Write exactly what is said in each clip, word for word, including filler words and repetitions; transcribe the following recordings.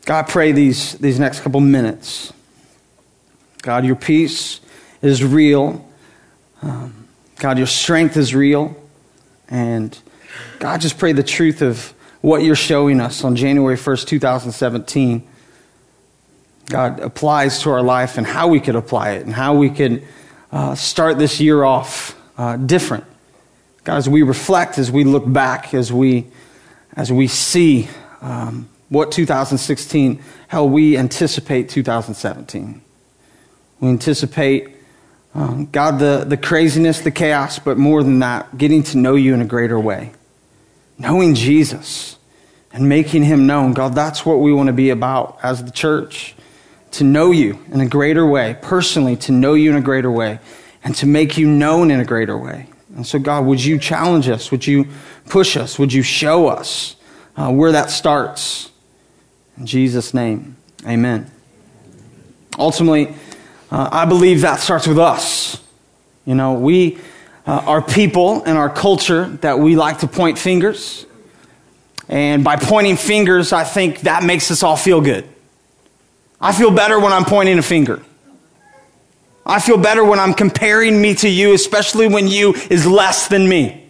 God, I pray these, these next couple minutes, God, your peace is real. Um, God, your strength is real. And God, just pray the truth of what you're showing us on January first, two thousand seventeen, God, applies to our life and how we could apply it and how we could uh, start this year off uh, different. God, as we reflect, as we look back, as we as we see um, what two thousand sixteen, how we anticipate two thousand seventeen. We anticipate, um, God, the, the craziness, the chaos, but more than that, getting to know you in a greater way. Knowing Jesus and making him known. God, that's what we want to be about as the church. To know you in a greater way, personally, to know you in a greater way, and to make you known in a greater way. And so, God, would you challenge us? Would you push us? Would you show us uh, where that starts? In Jesus' name, amen. Ultimately, uh, I believe that starts with us. You know, we uh, are people in our culture that we like to point fingers. And by pointing fingers, I think that makes us all feel good. I feel better when I'm pointing a finger. I feel better when I'm comparing me to you, especially when you is less than me.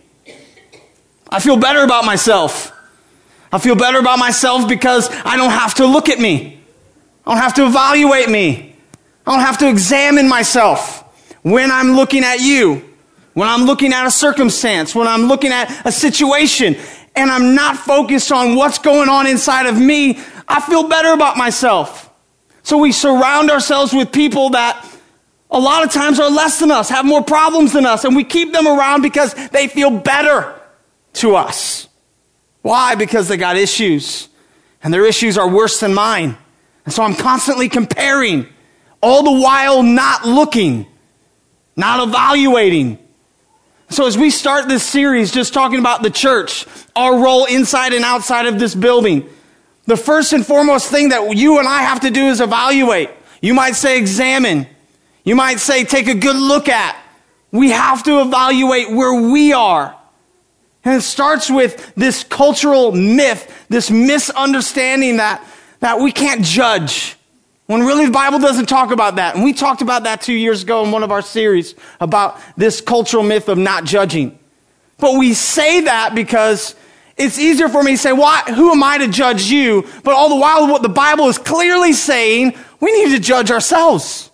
I feel better about myself. I feel better about myself because I don't have to look at me. I don't have to evaluate me. I don't have to examine myself when I'm looking at you, when I'm looking at a circumstance, when I'm looking at a situation, and I'm not focused on what's going on inside of me. I feel better about myself. So we surround ourselves with people that a lot of times are less than us, have more problems than us, and we keep them around because they feel better to us. Why? Because they got issues, and their issues are worse than mine. And so I'm constantly comparing, all the while not looking, not evaluating. So as we start this series just talking about the church, our role inside and outside of this building, the first and foremost thing that you and I have to do is evaluate. You might say examine. You might say take a good look at. We have to evaluate where we are. And it starts with this cultural myth, this misunderstanding that, that we can't judge. When really the Bible doesn't talk about that. And we talked about that two years ago in one of our series about this cultural myth of not judging. But we say that because it's easier for me to say, why, who am I to judge you? But all the while, what the Bible is clearly saying, we need to judge ourselves.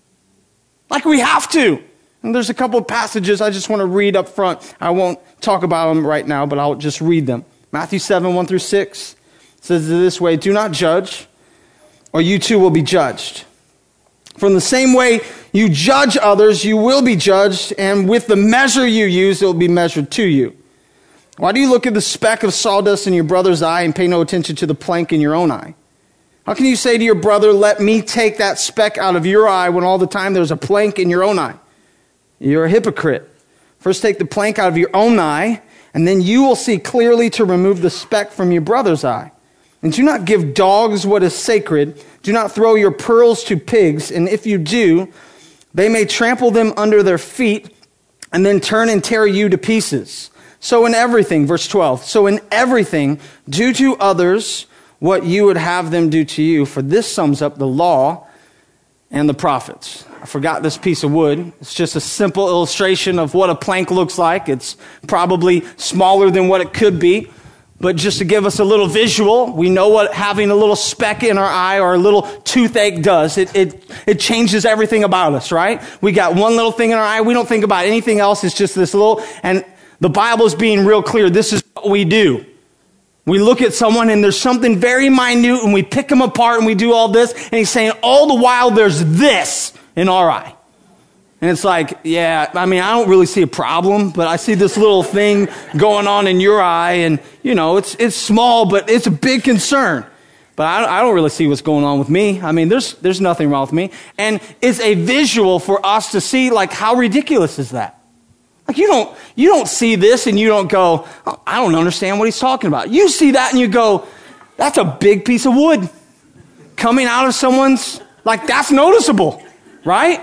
Like we have to. And there's a couple of passages I just want to read up front. I won't talk about them right now, but I'll just read them. Matthew seven, one through six says it this way, do not judge, or you too will be judged. From the same way you judge others, you will be judged, and with the measure you use, it will be measured to you. Why do you look at the speck of sawdust in your brother's eye and pay no attention to the plank in your own eye? How can you say to your brother, let me take that speck out of your eye when all the time there's a plank in your own eye? You're a hypocrite. First take the plank out of your own eye, and then you will see clearly to remove the speck from your brother's eye. And do not give dogs what is sacred. Do not throw your pearls to pigs, and if you do, they may trample them under their feet and then turn and tear you to pieces. So in everything, verse twelve, so in everything, do to others what you would have them do to you, for this sums up the law and the prophets. I forgot this piece of wood. It's just a simple illustration of what a plank looks like. It's probably smaller than what it could be. But just to give us a little visual, we know what having a little speck in our eye or a little toothache does. It, it, it changes everything about us, right? We got one little thing in our eye. We don't think about anything else. It's just this little, and the Bible is being real clear. This is what we do. We look at someone and there's something very minute and we pick them apart and we do all this. And he's saying all the while there's this in our eye. And it's like, yeah, I mean, I don't really see a problem, but I see this little thing going on in your eye, and, you know, it's it's small, but it's a big concern. But I, I don't really see what's going on with me. I mean, there's there's nothing wrong with me. And it's a visual for us to see, like, how ridiculous is that? Like, you don't you don't see this and you don't go, oh, I don't understand what he's talking about. You see that and you go, that's a big piece of wood coming out of someone's, like, that's noticeable, right?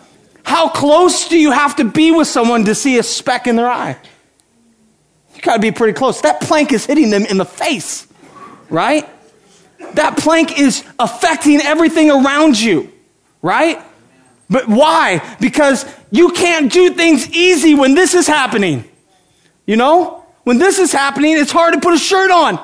How close do you have to be with someone to see a speck in their eye? You got to be pretty close. That plank is hitting them in the face, right? that plank is affecting everything around you, right? But why? Because you can't do things easy when this is happening. You know? When this is happening, it's hard to put a shirt on.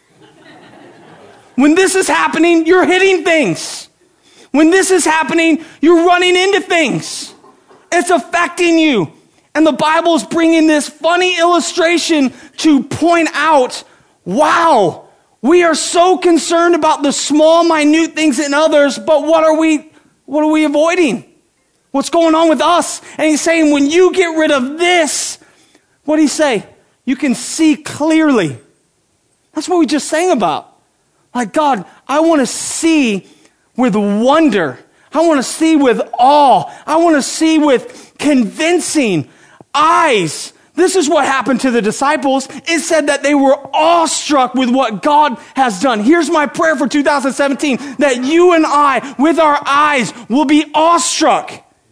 When this is happening, you're hitting things. When this is happening, you're running into things. It's affecting you. And the Bible is bringing this funny illustration to point out, wow, we are so concerned about the small, minute things in others, but what are we, what are we avoiding? What's going on with us? And he's saying, when you get rid of this, what did he say? You can see clearly. That's what we just sang about. Like, God, I want to see with wonder. I want to see with awe. I want to see with convincing eyes. This is what happened to the disciples. It said that they were awestruck with what God has done. Here's my prayer for two thousand seventeen, that you and I, with our eyes, will be awestruck.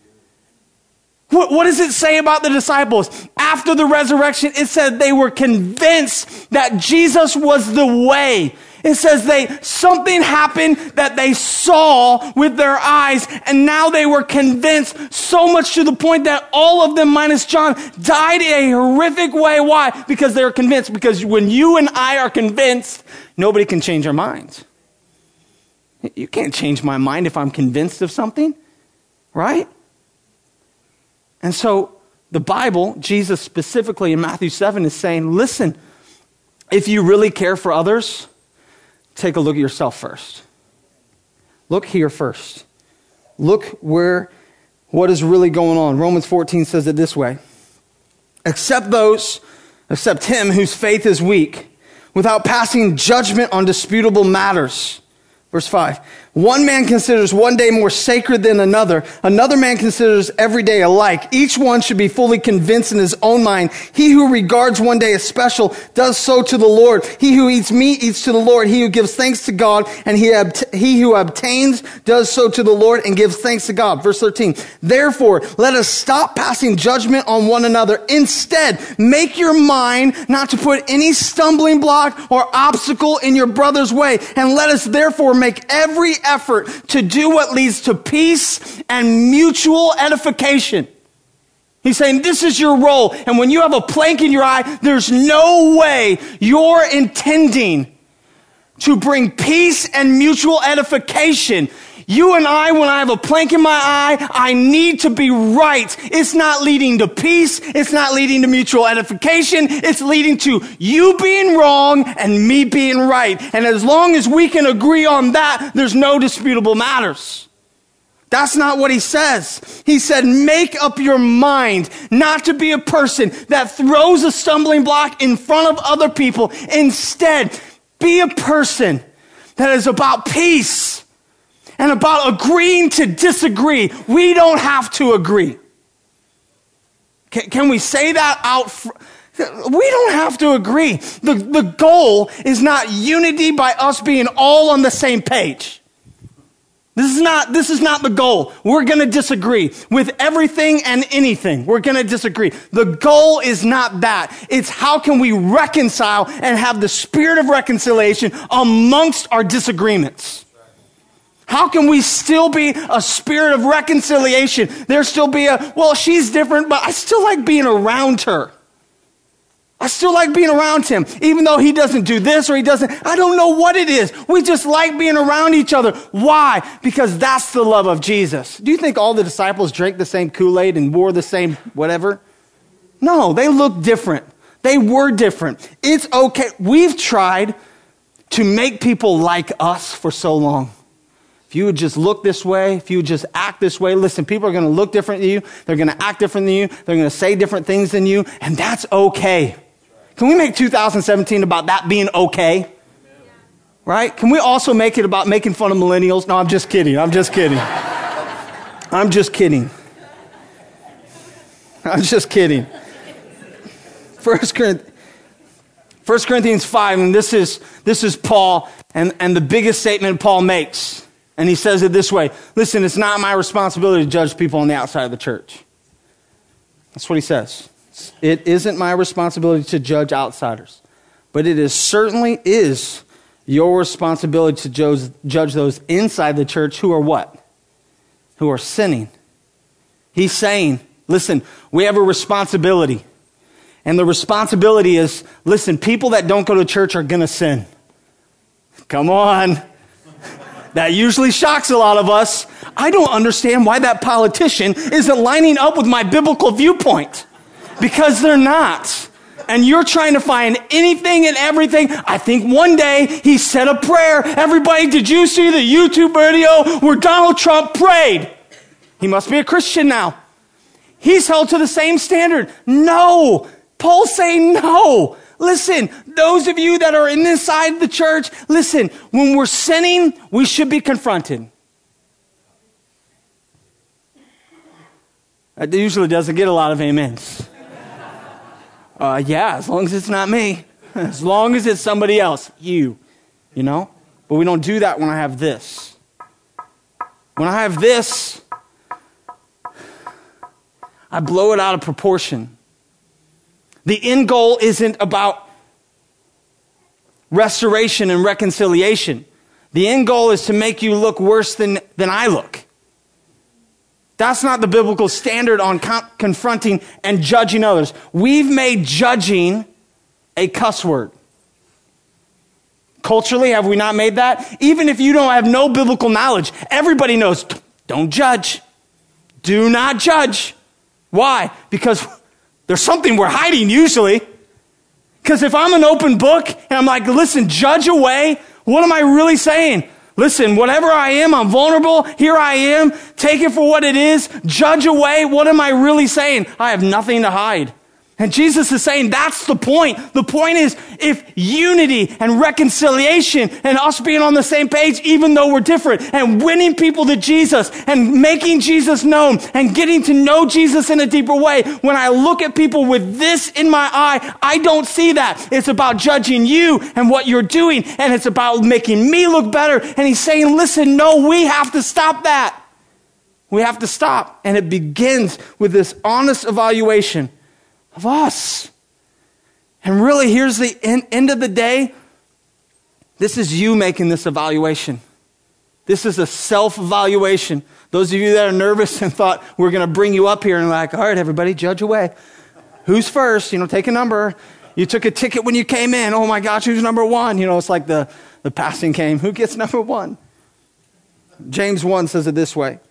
What, what does it say about the disciples? After the resurrection, it said they were convinced that Jesus was the way. It says they something happened that they saw with their eyes, and now they were convinced, so much to the point that all of them, minus John, died in a horrific way. Why? Because they were convinced. Because when you and I are convinced, nobody can change our minds. You can't change my mind if I'm convinced of something, right? And so the Bible, Jesus specifically in Matthew seven, is saying, listen, if you really care for others, take a look at yourself first. Look here first. Look where, what is really going on. Romans fourteen says it this way. Accept those, accept him whose faith is weak, without passing judgment on disputable matters. Verse five, one man considers one day more sacred than another. Another man considers every day alike. Each one should be fully convinced in his own mind. He who regards one day as special does so to the Lord. He who eats meat eats to the Lord. He who gives thanks to God, and he, obt- he who obtains does so to the Lord and gives thanks to God. Verse thirteen, therefore, let us stop passing judgment on one another. Instead, make your mind not to put any stumbling block or obstacle in your brother's way. And let us therefore make every effort to do what leads to peace and mutual edification. He's saying this is your role. And when you have a plank in your eye, there's no way you're intending to bring peace and mutual edification. You and I, when I have a plank in my eye, I need to be right. It's not leading to peace. It's not leading to mutual edification. It's leading to you being wrong and me being right. And as long as we can agree on that, there's no disputable matters. That's not what he says. He said, make up your mind not to be a person that throws a stumbling block in front of other people. Instead, be a person that is about peace and about agreeing to disagree. We don't have to agree. Can, can we say that out? Fr- we don't have to agree. The, the goal is not unity by us being all on the same page. This is not, this is not the goal. We're going to disagree with everything and anything. We're going to disagree. The goal is not that. It's how can we reconcile and have the spirit of reconciliation amongst our disagreements. How can we still be a spirit of reconciliation? There still be a, well, she's different, but I still like being around her. I still like being around him, even though he doesn't do this or he doesn't. I don't know what it is. We just like being around each other. Why? Because that's the love of Jesus. Do you think all the disciples drank the same Kool-Aid and wore the same whatever? No, they looked different. They were different. It's okay. We've tried to make people like us for so long. If you would just look this way, if you would just act this way, listen, people are going to look different than you. They're going to act different than you. They're going to say different things than you. And that's okay. Can we make two thousand seventeen about that being okay? Right? Can we also make it about making fun of millennials? No, I'm just kidding. I'm just kidding. I'm just kidding. I'm just kidding. First Corinthians five, and this is this is Paul, and, and the biggest statement Paul makes. And he says it this way. Listen, it's not my responsibility to judge people on the outside of the church. That's what he says. It isn't my responsibility to judge outsiders. But it is certainly is your responsibility to judge, judge those inside the church who are what? Who are sinning. He's saying, listen, we have a responsibility. And the responsibility is, listen, people that don't go to church are going to sin. Come on. That usually shocks a lot of us. I don't understand why that politician isn't lining up with my biblical viewpoint. Because they're not. And you're trying to find anything and everything. I think one day he said a prayer. Everybody, did you see the YouTube video where Donald Trump prayed? He must be a Christian now. He's held to the same standard. No. Paul's saying no. Listen, those of you that are in this side of the church, listen, when we're sinning, we should be confronted. That usually doesn't get a lot of amens. Uh, yeah, as long as it's not me. As long as it's somebody else. You. You know? But we don't do that when I have this. When I have this, I blow it out of proportion. The end goal isn't about restoration and reconciliation. The end goal is to make you look worse than, than I look. That's not the biblical standard on con- confronting and judging others. We've made judging a cuss word. Culturally, have we not made that? Even if you don't have no biblical knowledge, everybody knows, don't judge. Do not judge. Why? Because there's something we're hiding usually. Because if I'm an open book and I'm like, listen, judge away, what am I really saying? Listen, whatever I am, I'm vulnerable. Here I am. Take it for what it is. Judge away. What am I really saying? I have nothing to hide. And Jesus is saying that's the point. The point is if unity and reconciliation and us being on the same page, even though we're different, and winning people to Jesus and making Jesus known and getting to know Jesus in a deeper way. When I look at people with this in my eye, I don't see that. It's about judging you and what you're doing, and it's about making me look better. And he's saying, listen, no, we have to stop that. We have to stop. And it begins with this honest evaluation of us. And really, here's the end, end of the day. This is you making this evaluation. This is a self-evaluation. Those of you that are nervous and thought we're going to bring you up here and like, all right, everybody, judge away. Who's first? You know, take a number. You took a ticket when you came in. Oh my gosh, who's number one? You know, it's like the, the passing game. Who gets number one? James one says it this way.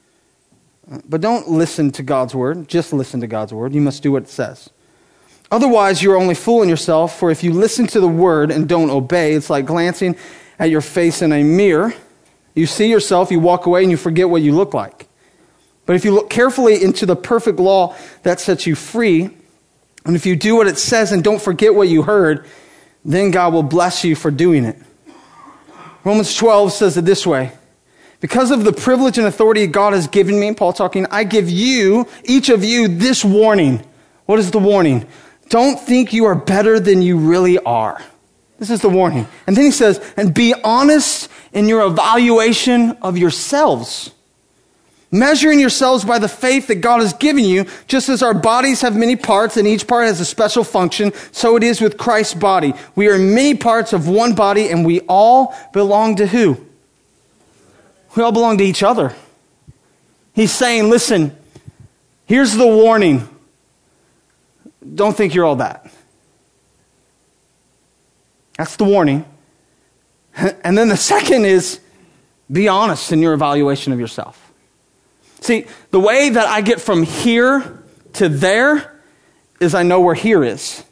But don't listen to God's word. Just listen to God's word. You must do what it says. Otherwise, you're only fooling yourself. For if you listen to the word and don't obey, it's like glancing at your face in a mirror. You see yourself, you walk away, and you forget what you look like. But if you look carefully into the perfect law that sets you free, and if you do what it says and don't forget what you heard, then God will bless you for doing it. Romans twelve says it this way. Because of the privilege and authority God has given me, Paul talking, I give you, each of you, this warning. What is the warning? Don't think you are better than you really are. This is the warning. And then he says, and be honest in your evaluation of yourselves. Measuring yourselves by the faith that God has given you, just as our bodies have many parts and each part has a special function, so it is with Christ's body. We are many parts of one body and we all belong to who? We all belong to each other. He's saying, listen, here's the warning. Don't think you're all that. That's the warning. And then the second is, be honest in your evaluation of yourself. See, the way that I get from here to there is I know where here is.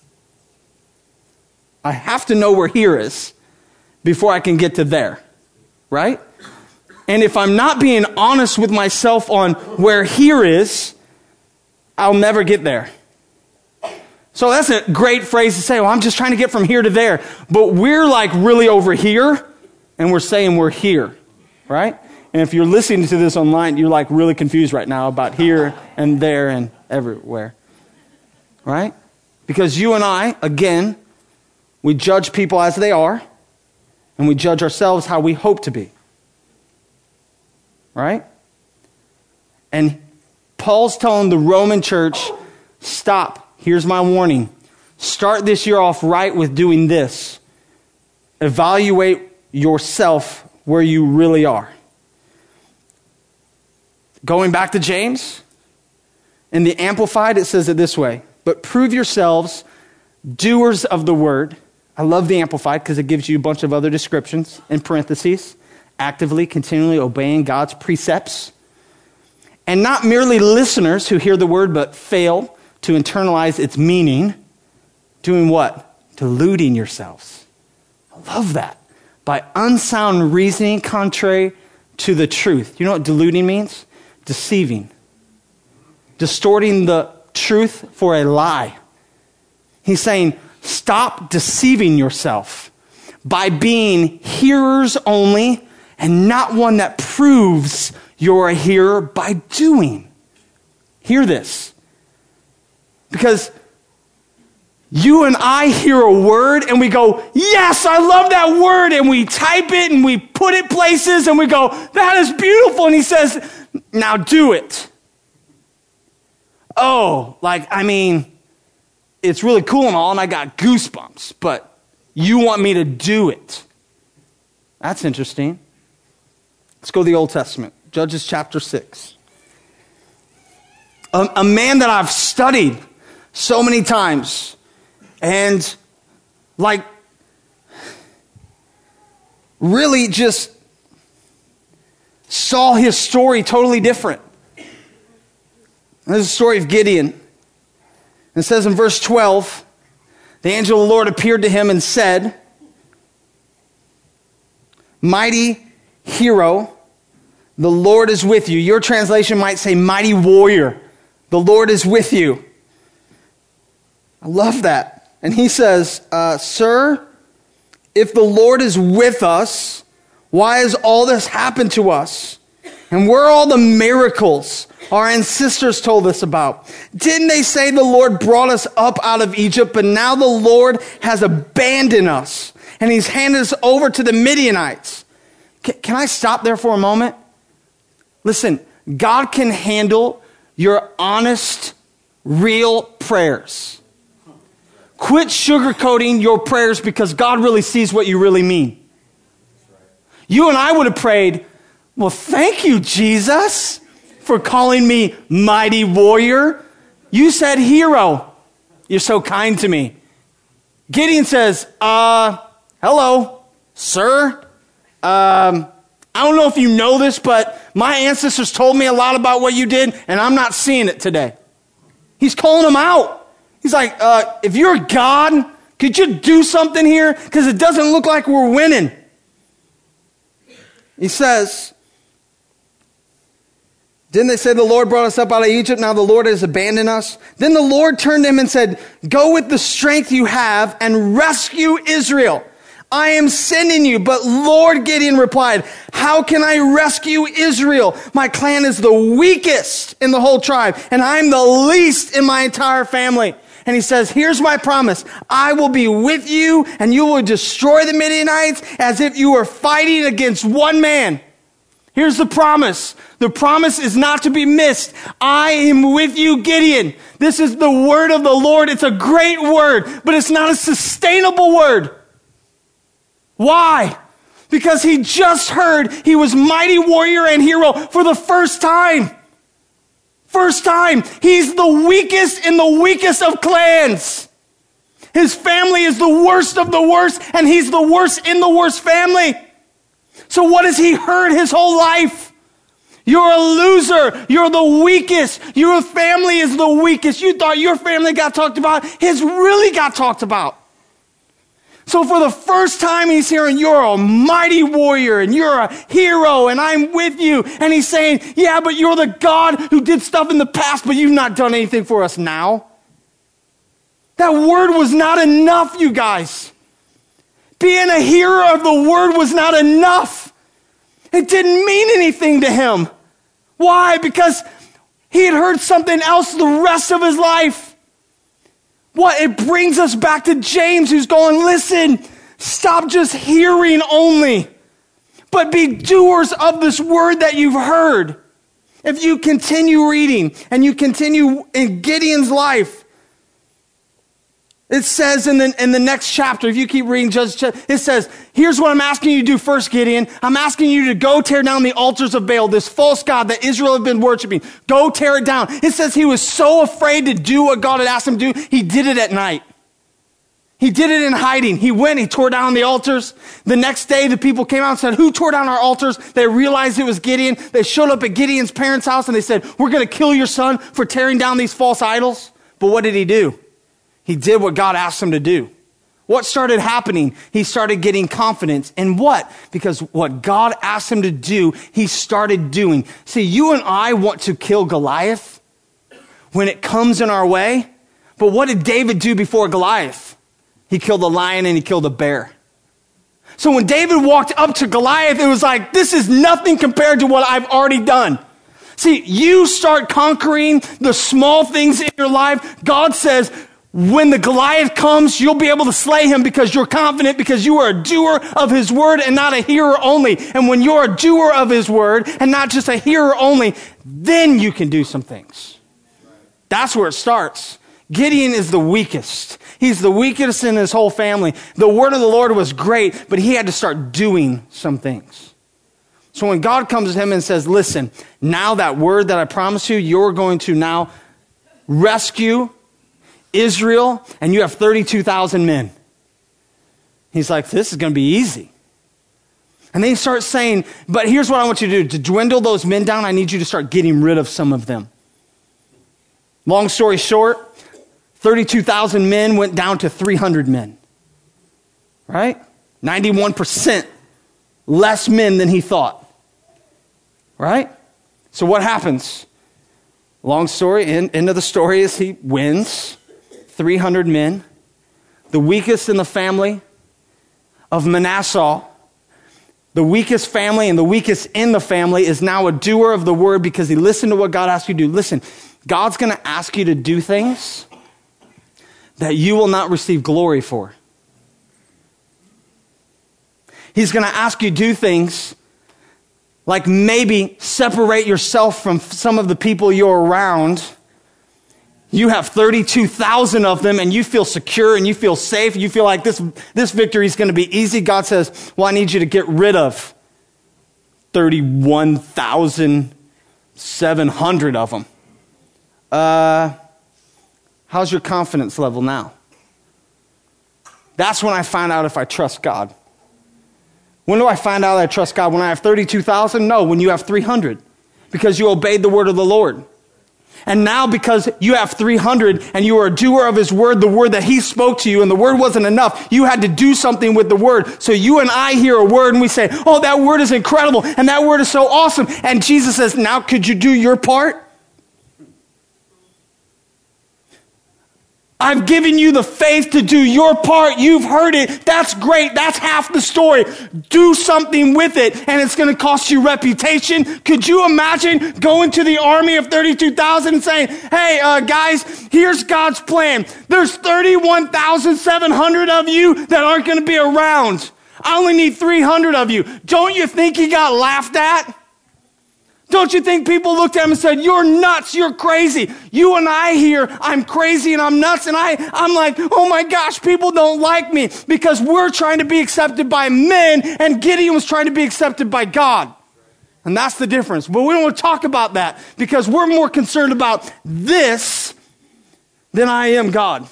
I have to know where here is before I can get to there, right? And if I'm not being honest with myself on where here is, I'll never get there. So that's a great phrase to say, well, I'm just trying to get from here to there. But we're like really over here, and we're saying we're here, right? And if you're listening to this online, you're like really confused right now about here and there and everywhere, right? Because you and I, again, we judge people as they are, and we judge ourselves how we hope to be. Right? And Paul's telling the Roman church, stop. Here's my warning. Start this year off right with doing this. evaluate yourself where you really are. Going back to James, in the Amplified, it says it this way, but prove yourselves doers of the word. I love the Amplified because it gives you a bunch of other descriptions in parentheses, actively, continually obeying God's precepts, and not merely listeners who hear the word but fail to internalize its meaning, doing what? Deluding yourselves. I love that. By unsound reasoning contrary to the truth. You know what deluding means? Deceiving. Distorting the truth for a lie. He's saying, stop deceiving yourself by being hearers only and not one that proves you're a hearer by doing. Hear this. Because you and I hear a word and we go, yes, I love that word. And we type it and we put it places and we go, that is beautiful. And he says, now do it. Oh, like, I mean, it's really cool and all, and I got goosebumps, but you want me to do it. That's interesting. Let's go to the Old Testament, Judges chapter six. A, a man that I've studied so many times, and like, really just saw his story totally different. This is the story of Gideon. It says in verse twelve, the angel of the Lord appeared to him and said, mighty hero, the Lord is with you. Your translation might say mighty warrior, the Lord is with you. I love that. And he says, uh, sir, if the Lord is with us, why has all this happened to us? And where are all the miracles our ancestors told us about? Didn't they say the Lord brought us up out of Egypt, but now the Lord has abandoned us, and he's handed us over to the Midianites? Can, can I stop there for a moment? Listen, God can handle your honest, real prayers. Quit sugarcoating your prayers because God really sees what you really mean. You and I would have prayed, well, thank you, Jesus, for calling me mighty warrior. You said hero. You're so kind to me. Gideon says, uh, hello, sir. Um, I don't know if you know this, but my ancestors told me a lot about what you did, and I'm not seeing it today. He's calling him out. He's like, uh, if you're God, could you do something here? Because it doesn't look like we're winning. He says, didn't they say the Lord brought us up out of Egypt? Now the Lord has abandoned us. Then the Lord turned to him and said, go with the strength you have and rescue Israel. I am sending you. But Lord, Gideon replied, how can I rescue Israel? My clan is the weakest in the whole tribe, and I'm the least in my entire family. And he says, here's my promise. I will be with you, and you will destroy the Midianites as if you were fighting against one man. Here's the promise. The promise is not to be missed. I am with you, Gideon. This is the word of the Lord. It's a great word, but it's not a sustainable word. Why? Because he just heard he was mighty warrior and hero for the first time. First time. He's the weakest in the weakest of clans. His family is the worst of the worst, and he's the worst in the worst family. So what has he heard his whole life? You're a loser. You're the weakest. Your family is the weakest. You thought your family got talked about. His really got talked about. So for the first time he's hearing, you're a mighty warrior and you're a hero and I'm with you. And he's saying, yeah, but you're the God who did stuff in the past, but you've not done anything for us now. That word was not enough, you guys. Being a hearer of the word was not enough. It didn't mean anything to him. Why? Because he had heard something else the rest of his life. What? It brings us back to James, who's going, listen, stop just hearing only, but be doers of this word that you've heard. If you continue reading and you continue in Gideon's life, It says in the, in the next chapter, if you keep reading Judges, it says, here's what I'm asking you to do first, Gideon. I'm asking you to go tear down the altars of Baal, this false god that Israel had been worshiping. Go tear it down. It says he was so afraid to do what God had asked him to do, he did it at night. He did it in hiding. He went, he tore down the altars. The next day, the people came out and said, who tore down our altars? They realized it was Gideon. They showed up at Gideon's parents' house and they said, we're going to kill your son for tearing down these false idols. But what did he do? He did what God asked him to do. What started happening? He started getting confidence. In what? Because what God asked him to do, he started doing. See, you and I want to kill Goliath when it comes in our way. But what did David do before Goliath? He killed a lion and he killed a bear. So when David walked up to Goliath, it was like, this is nothing compared to what I've already done. See, you start conquering the small things in your life. God says, when the Goliath comes, you'll be able to slay him because you're confident, because you are a doer of his word and not a hearer only. And when you're a doer of his word and not just a hearer only, then you can do some things. That's where it starts. Gideon is the weakest. He's the weakest in his whole family. The word of the Lord was great, but he had to start doing some things. So when God comes to him and says, listen, now that word that I promised you, you're going to now rescue Israel, and you have thirty-two thousand men. He's like, this is going to be easy. And then he starts saying, but here's what I want you to do. To dwindle those men down, I need you to start getting rid of some of them. Long story short, thirty-two thousand men went down to three hundred men. Right? ninety-one percent less men than he thought. Right? So what happens? Long story, end, end of the story is he wins. three hundred men. The weakest in the family of Manasseh, the weakest family and the weakest in the family, is now a doer of the word because he listened to what God asked you to do. Listen, God's going to ask you to do things that you will not receive glory for. He's going to ask you to do things like maybe separate yourself from some of the people you're around. You have thirty-two thousand of them and you feel secure and you feel safe. You feel like this, this victory is going to be easy. God says, well, I need you to get rid of thirty-one thousand seven hundred of them. Uh, how's your confidence level now? That's when I find out if I trust God. When do I find out I trust God? When I have thirty-two thousand? No, when you have three hundred. Because you obeyed the word of the Lord. And now because you have three hundred and you are a doer of his word, the word that he spoke to you, and the word wasn't enough, you had to do something with the word. So you and I hear a word and we say, oh, that word is incredible and that word is so awesome. And Jesus says, now could you do your part? I've given you the faith to do your part. You've heard it. That's great. That's half the story. Do something with it, and it's going to cost you reputation. Could you imagine going to the army of thirty-two thousand and saying, hey, uh, guys, here's God's plan. There's thirty-one thousand seven hundred of you that aren't going to be around. I only need three hundred of you. Don't you think he got laughed at? Don't you think people looked at him and said, you're nuts, you're crazy. You and I here, I'm crazy and I'm nuts. And I, I'm like, oh my gosh, people don't like me because we're trying to be accepted by men and Gideon was trying to be accepted by God. And that's the difference. But we don't want to talk about that because we're more concerned about this than I am God.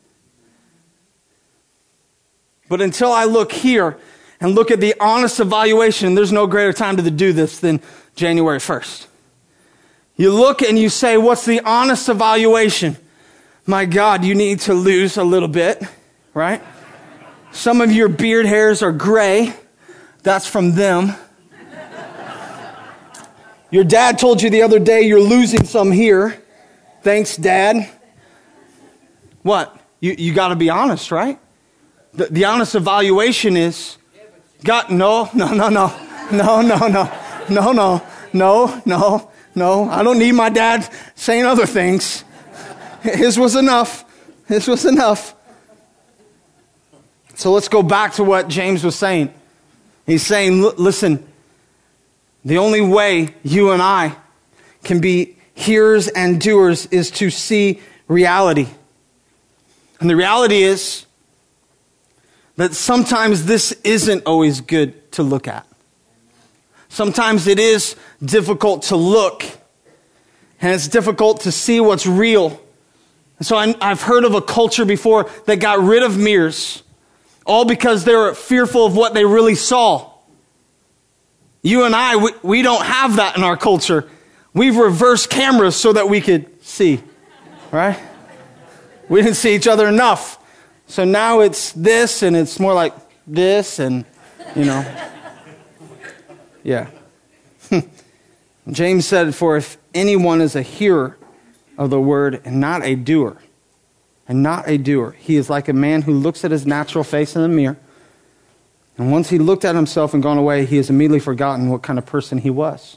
But until I look here and look at the honest evaluation, there's no greater time to do this than January first. You look and you say, what's the honest evaluation? My God, you need to lose a little bit, right? Some of your beard hairs are gray. That's from them. Your dad told you the other day you're losing some here. Thanks, Dad. What? You, you got to be honest, right? The, the honest evaluation is, God, no, no, no, no, no, no, no. No, no, no, no, no. I don't need my dad saying other things. His was enough. His was enough. So let's go back to what James was saying. He's saying, listen, the only way you and I can be hearers and doers is to see reality. And the reality is that sometimes this isn't always good to look at. Sometimes it is difficult to look, and it's difficult to see what's real. And so I, I've heard of a culture before that got rid of mirrors, all because they were fearful of what they really saw. You and I, we, we don't have that in our culture. We've reversed cameras so that we could see, right? We didn't see each other enough. So now it's this, and it's more like this, and, you know. Yeah. James said, for if anyone is a hearer of the word and not a doer, and not a doer, he is like a man who looks at his natural face in the mirror, and once he looked at himself and gone away, he has immediately forgotten what kind of person he was.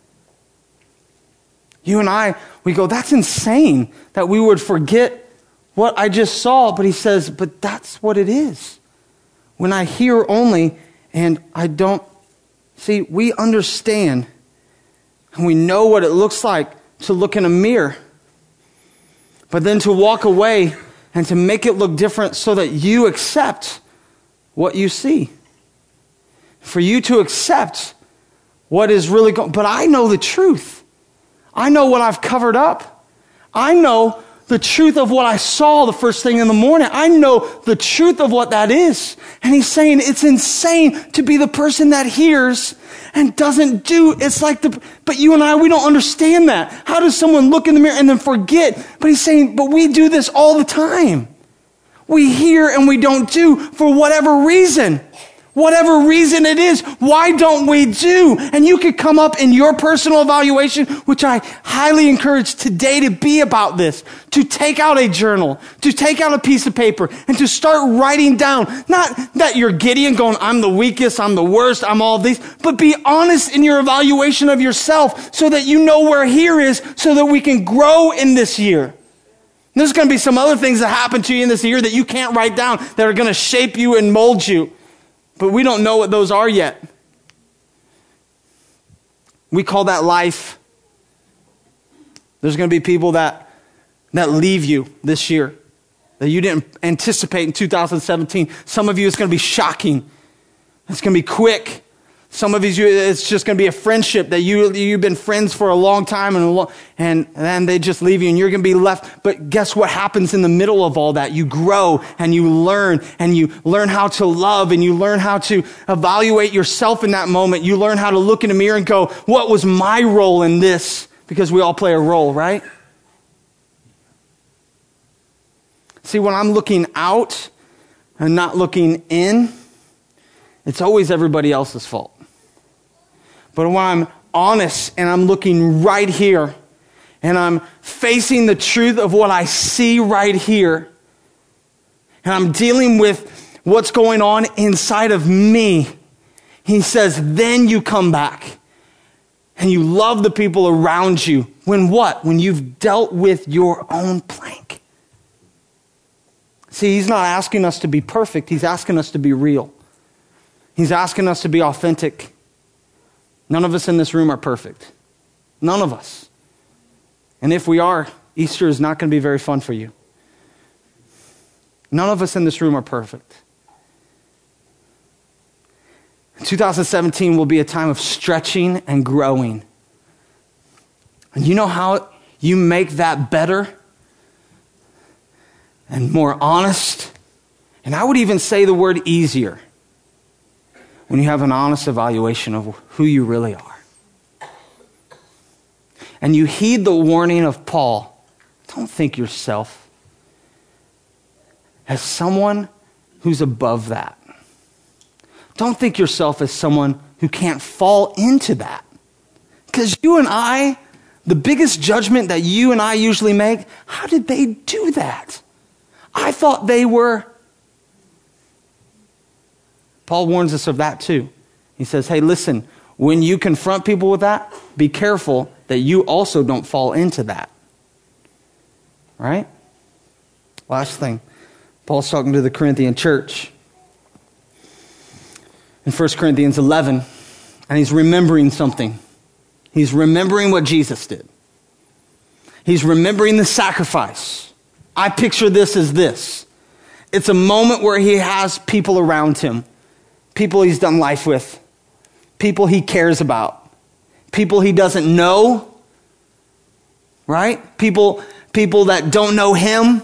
You and I, we go, that's insane that we would forget what I just saw. But he says, but that's what it is. When I hear only and I don't see, we understand and we know what it looks like to look in a mirror. But then to walk away and to make it look different so that you accept what you see. For you to accept what is really going on. But I know the truth. I know what I've covered up. I know the truth of what I saw the first thing in the morning. I know the truth of what that is. And he's saying it's insane to be the person that hears and doesn't do. It's like the, but you and I, we don't understand that. How does someone look in the mirror and then forget? But he's saying, but we do this all the time. We hear and we don't do for whatever reason. Whatever reason it is, why don't we do? And you could come up in your personal evaluation, which I highly encourage today to be about this, to take out a journal, to take out a piece of paper, and to start writing down, not that you're Gideon going, I'm the weakest, I'm the worst, I'm all these, but be honest in your evaluation of yourself so that you know where here is, so that we can grow in this year. There's going to be some other things that happen to you in this year that you can't write down that are going to shape you and mold you. But we don't know what those are yet. We call that life. There's going to be people that, that leave you this year that you didn't anticipate in two thousand seventeen. Some of you, it's going to be shocking. It's going to be quick. Some of you, it's just going to be a friendship that you, you've been friends for a long time and, a long, and then they just leave you and you're going to be left. But guess what happens in the middle of all that? You grow and you learn and you learn how to love and you learn how to evaluate yourself in that moment. You learn how to look in the mirror and go, what was my role in this? Because we all play a role, right? See, when I'm looking out and not looking in, it's always everybody else's fault. But when I'm honest and I'm looking right here and I'm facing the truth of what I see right here and I'm dealing with what's going on inside of me, he says, then you come back and you love the people around you. When what? When you've dealt with your own plank. See, he's not asking us to be perfect. He's asking us to be real. He's asking us to be authentic. None of us in this room are perfect. None of us. And if we are, Easter is not going to be very fun for you. None of us in this room are perfect. two thousand seventeen will be a time of stretching and growing. And you know how you make that better and more honest? And I would even say the word easier. When you have an honest evaluation of who you really are. And you heed the warning of Paul, don't think yourself as someone who's above that. Don't think yourself as someone who can't fall into that. Because you and I, the biggest judgment that you and I usually make, how did they do that? I thought they were... Paul warns us of that too. He says, hey, listen, when you confront people with that, be careful that you also don't fall into that. Right? Last thing. Paul's talking to the Corinthian church. In First Corinthians eleven, and he's remembering something. He's remembering what Jesus did. He's remembering the sacrifice. I picture this as this. it's a moment where he has people around him, people he's done life with, people he cares about, people he doesn't know, right? People, people that don't know him.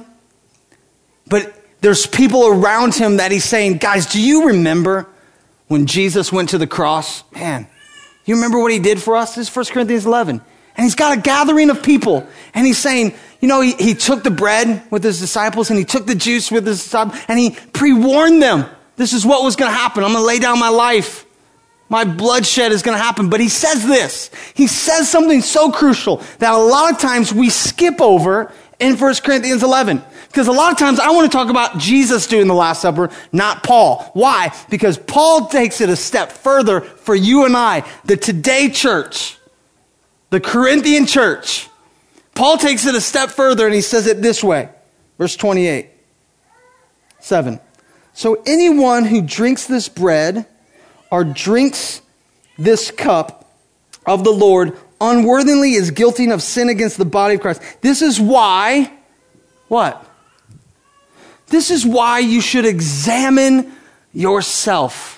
But there's people around him that he's saying, guys, do you remember when Jesus went to the cross? Man, you remember what he did for us? This is First Corinthians eleven. And he's got a gathering of people. And he's saying, you know, he, he took the bread with his disciples and he took the juice with his disciples and he pre-warned them. This is what was going to happen. I'm going to lay down my life. My bloodshed is going to happen. But he says this. He says something so crucial that a lot of times we skip over in First Corinthians eleven. Because a lot of times I want to talk about Jesus doing the Last Supper, not Paul. Why? Because Paul takes it a step further for you and I, the today church, the Corinthian church. Paul takes it a step further and he says it this way. Verse twenty-eight, seven. So anyone who drinks this bread or drinks this cup of the Lord unworthily is guilty of sin against the body of Christ. This is why, what? This is why you should examine yourself.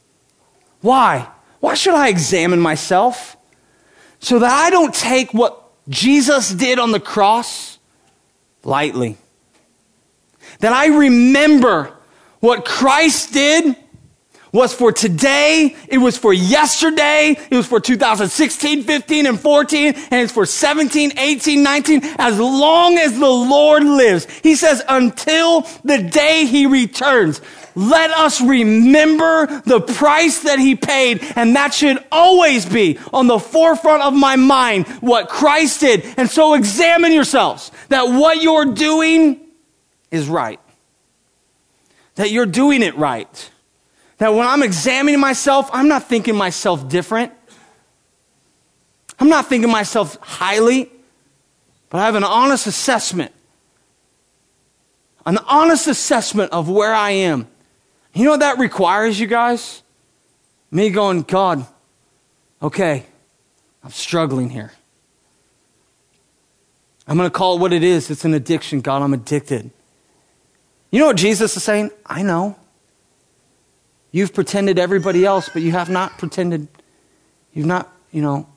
Why? Why should I examine myself? So that I don't take what Jesus did on the cross lightly. That I remember what Christ did was for today, it was for yesterday, it was for two thousand sixteen, fifteen, and fourteen, and it's for seventeen, eighteen, nineteen, as long as the Lord lives. He says, until the day he returns, let us remember the price that he paid, and that should always be on the forefront of my mind, what Christ did. And so examine yourselves, that what you're doing is right. That you're doing it right. That when I'm examining myself, I'm not thinking myself different. I'm not thinking myself highly, but I have an honest assessment. An honest assessment of where I am. You know what that requires, you guys? Me going, God, okay, I'm struggling here. I'm going to call it what it is. It's an addiction. God, I'm addicted. You know what Jesus is saying? I know. You've pretended everybody else, but you have not pretended. You've not, you know.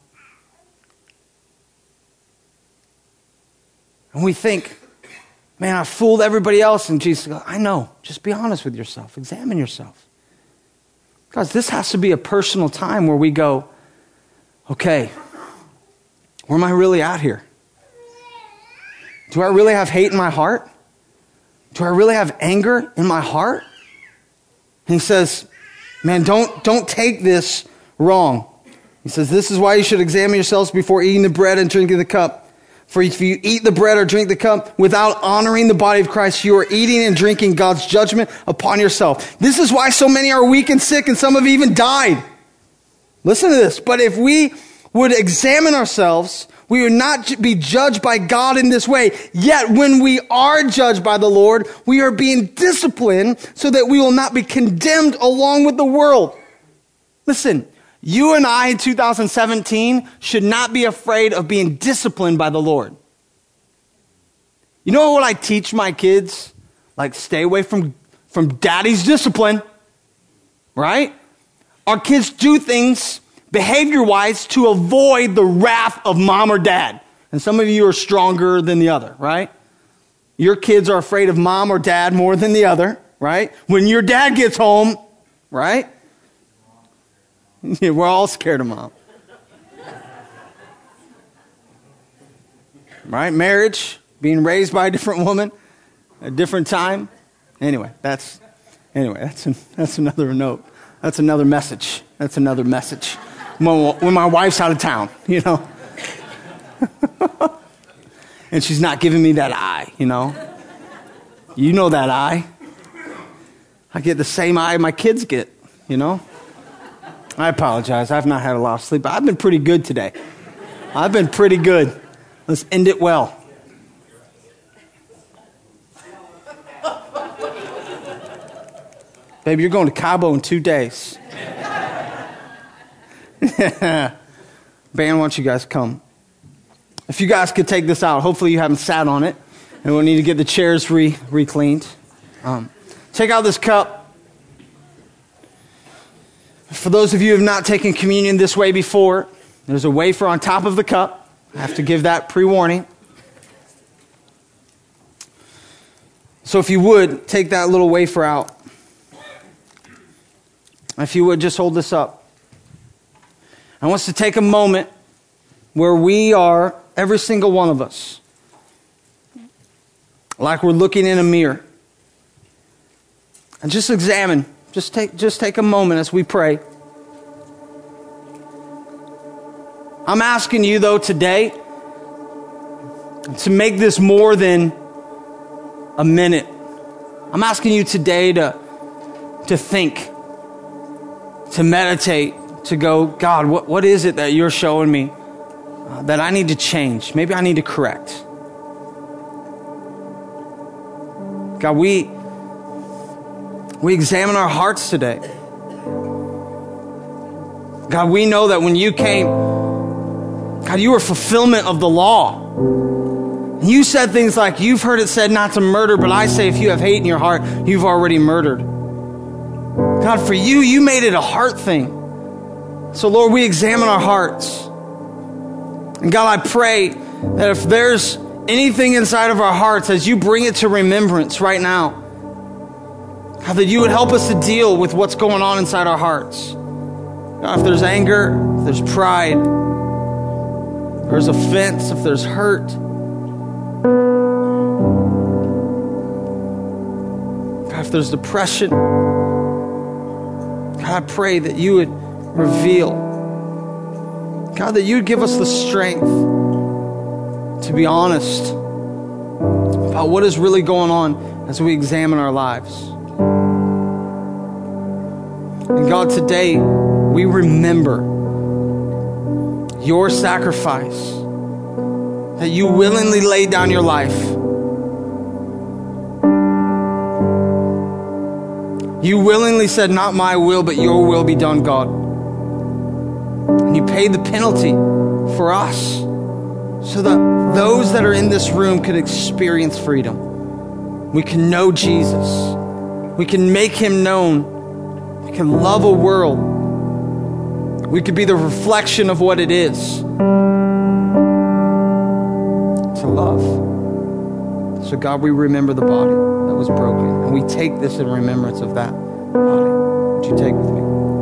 And we think, man, I fooled everybody else. And Jesus goes, I know. Just be honest with yourself. Examine yourself. Guys, this has to be a personal time where we go, okay, where am I really at here? Do I really have hate in my heart? Do I really have anger in my heart? And he says, man, don't, don't take this wrong. He says, this is why you should examine yourselves before eating the bread and drinking the cup. For if you eat the bread or drink the cup without honoring the body of Christ, you are eating and drinking God's judgment upon yourself. This is why so many are weak and sick, and some have even died. Listen to this. But if we would examine ourselves, we would not be judged by God in this way. Yet when we are judged by the Lord, we are being disciplined so that we will not be condemned along with the world. Listen, you and I in two thousand seventeen should not be afraid of being disciplined by the Lord. You know what I teach my kids? Like, stay away from, from daddy's discipline, right? Our kids do things behavior-wise to avoid the wrath of mom or dad. And some of you are stronger than the other, right? Your kids are afraid of mom or dad more than the other, right? When your dad gets home, right? Yeah, we're all scared of mom. Right? Marriage, being raised by a different woman, a different time. Anyway, that's anyway, that's an, that's another note. That's another message. That's another message. When, when my wife's out of town, you know. And she's not giving me that eye, you know. You know that eye. I get the same eye my kids get, you know. I apologize. I've not had a lot of sleep, but I've been pretty good today. I've been pretty good. Let's end it well. Baby, you're going to Cabo in two days. Band, why don't you guys come? If you guys could take this out. Hopefully you haven't sat on it. And we'll need to get the chairs re, re-cleaned. Um, take out this cup. For those of you who have not taken communion this way before, there's a wafer on top of the cup. I have to give that pre-warning. So if you would, take that little wafer out. If you would, just hold this up. I want us to take a moment where we are, every single one of us, like we're looking in a mirror. And just examine, just take, just take a moment as we pray. I'm asking you, though, today to make this more than a minute. I'm asking you today to, to think, to meditate, to go, God, what, what is it that you're showing me uh, that I need to change? Maybe I need to correct. God, we, we examine our hearts today. God, we know that when you came, God, you were fulfillment of the law. You said things like, you've heard it said not to murder, but I say if you have hate in your heart, you've already murdered. God, for you, you made it a heart thing. So Lord, we examine our hearts. And God, I pray that if there's anything inside of our hearts, as you bring it to remembrance right now, God, that you would help us to deal with what's going on inside our hearts. God, if there's anger, if there's pride, if there's offense, if there's hurt, God, if there's depression, God, I pray that you would reveal, God, that you would give us the strength to be honest about what is really going on as we examine our lives. And God, today we remember your sacrifice, that you willingly laid down your life. You willingly said, not my will, but your will be done, God. And you paid the penalty for us so that those that are in this room could experience freedom. We can know Jesus. We can make him known. We can love a world. We could be the reflection of what it is to love. So God, we remember the body that was broken, and we take this in remembrance of that body. Would you take with me?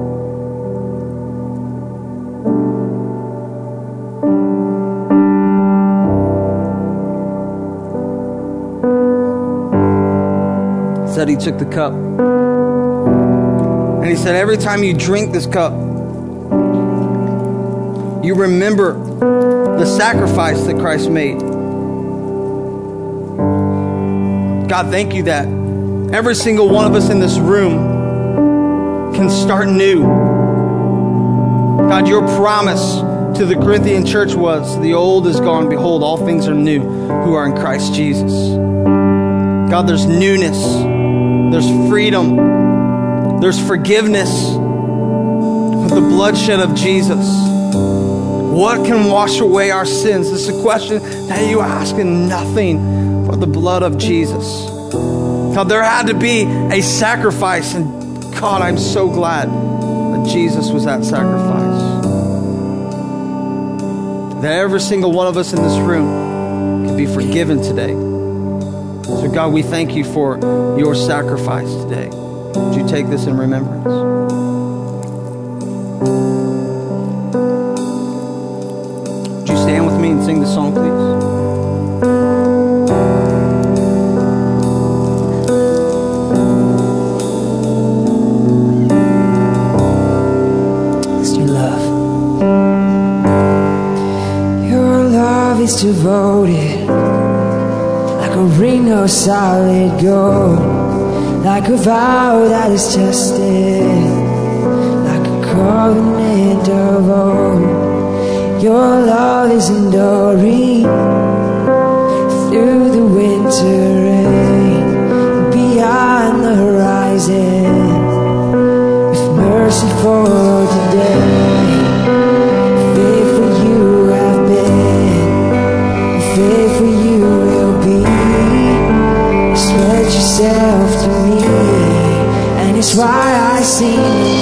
He said he took the cup, and he said, every time you drink this cup, you remember the sacrifice that Christ made. God, thank you that every single one of us in this room can start new. God, your promise to the Corinthian church was, the old is gone, behold, all things are new who are in Christ Jesus. God, there's newness, there's freedom, there's forgiveness with the bloodshed of Jesus. What can wash away our sins? This is a question that you ask, and nothing but the blood of Jesus. God, there had to be a sacrifice, and God, I'm so glad that Jesus was that sacrifice. That every single one of us in this room can be forgiven today. So God, we thank you for your sacrifice today. Would you take this in remembrance? Would you stand with me and sing the song, please? Devoted, like a ring of solid gold, like a vow that is tested, like a covenant of old. Your love is enduring through the winter rain, beyond the horizon, with mercy for today. Faithful you have been, faithful you will be. Just pledge yourself to me. seen